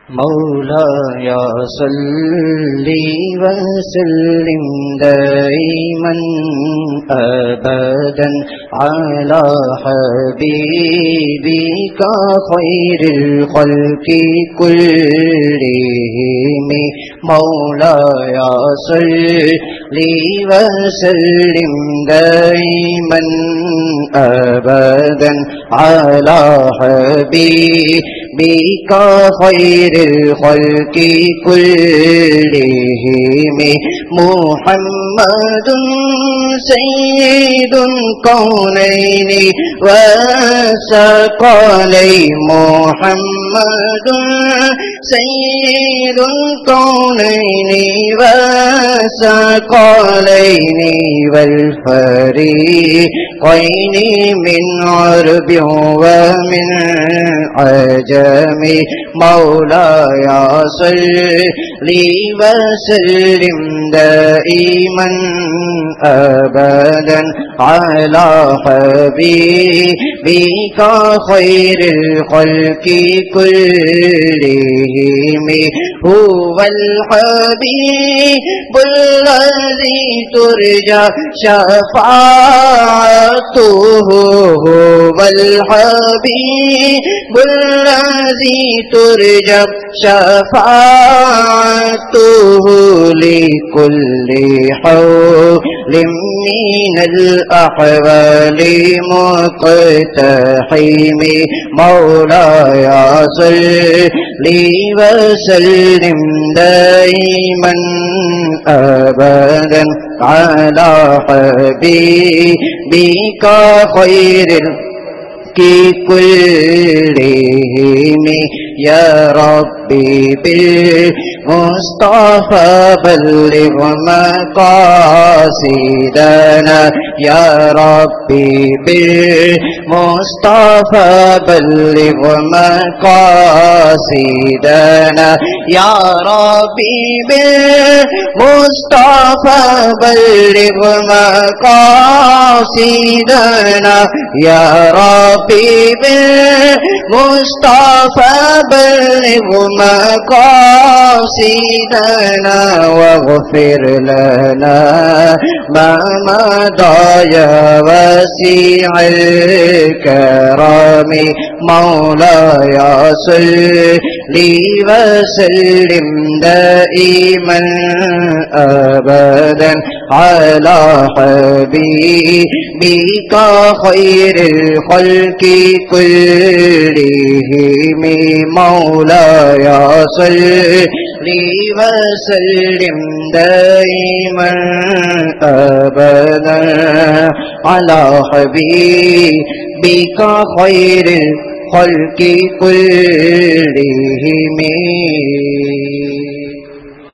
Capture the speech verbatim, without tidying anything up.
मौलाया सल्ली वसल्लिम दाइमन अबदन अला हबीबिका खैरिल खल्क़ि कुल्लिहिम। मौलाया सल्ली वसल्लिम दाइमन अबदन अला हबीबिका खैरिल खल्क़ि कुल्लिहिम। मुहम्मदुन सय्यिदुल कौनैनि व सकलैनि। मुहम्मदुन सय्यिदुल कौनैनि व सकलैनि वल फरीक़ैनि मिन अरबि व मिन अजमी। मौलाया सल्ली वसल्लिम दाइमन अबदन अला हबीबिका खैरिल खल्क़ि कुल्लिहिम। हुवल हबीबुल लज़ी तुरजा शफ़ाअतुहु। हुवल हबीबुल लज़ी तुरजा शफ़ाअतुहु लिकुल्लि हौलिम मिनल अहवालि मुक़तहिम। मौलाया सल्ली वसल्लिम दाइमन अबदन अला हबीबिका खैरिल की कुल्लिहिम। या रब्बी बिल मुस्तफ़ा बल्लिग़ मक़ासिदना। या रब्बी बिल मुस्तफ़ा बल्लिग़ मक़ासिदना। या रब्बी बिल मुस्तफ़ा बल्लिग़ मक़ासिदना। या रब्बी बिल मुस्तफ़ा बल्लिग़ मक़ासिदना वग़फ़िर लना मा मदा या वसीअल करम। मौलाया सल्ली वसल्लिम दाइमन अबदन अला हबीबिका खैरिल खल्क़ि कुल्लिहिम। मौलाया सल्ली वसल्लिम दाइमन अबदन अला हबीबिका खैरिल खल्क़ि कुल्लिहिम।